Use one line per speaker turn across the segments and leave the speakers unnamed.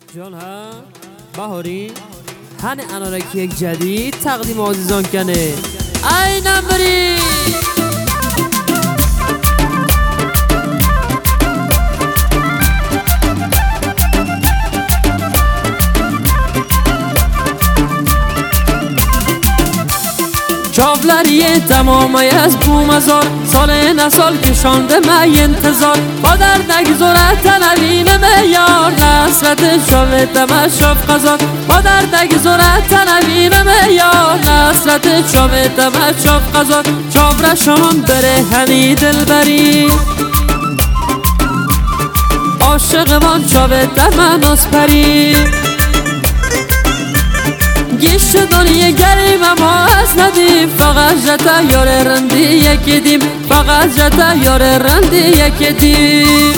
جان ها بهاری هن انارکی یک جدید تقدیم عزیزان کنه ای نمبری چاولریه تمامی از بومزار سال نسال کشانده می انتظار با در نگذاره تنوین میار نصرت شوه تمشاف قضار با در نگذاره تنوین میار نصرت شوه تمشاف قضار چاوره شمان بره هنی دل بری عاشق من شوه تمناس پری گیش دنیا گریم اما از ندیم فقط جتا یار رندی یکی دیم فقط جتا یار رندی یکی دیم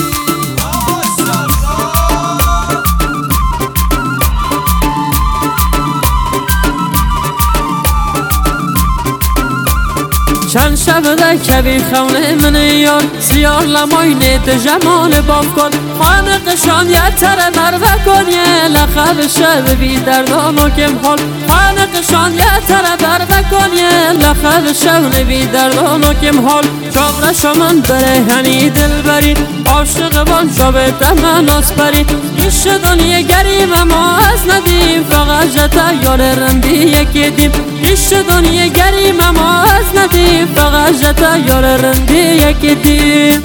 چند شب ده کبی خونه من یار سیار لمای نیت جمال باف کن خانقشان یه تر مروه کن یه لخب شب بی دردان و کم حال خانقشان یه تر مروه کن یه لخب شب بی دردان و کم حال چاوره شمان بره هنی دل بری عاشق بان شب تمناس پری گیش دنیا گریم اما از ندیم فقط جتا یار رندی یکی دیم گیش دنیا گریم اما از ندیم فقط جتا یار رندی یکی دیم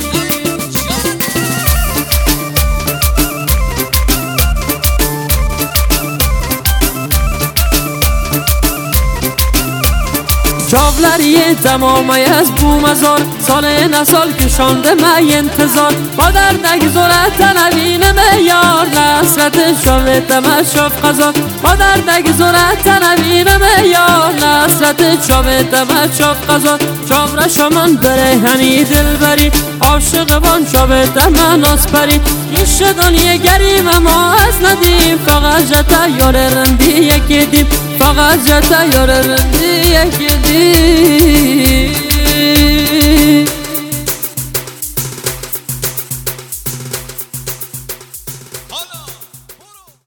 چاولریه تمامی از بومزار سال نسال کشانده می انتظار با در نگذاره تنوین میار نصرت شوه تمشاف قضار با در نگذاره تنوین میار نصرت شوه تمشاف قضار چاوره شمان بره هنی دل بری عاشق بان شوه تمناس پری گیش دنیا گریم اما از ندیم فقط جتا یار رندی یکی دیم فقط جتا یار رندی یکی دیم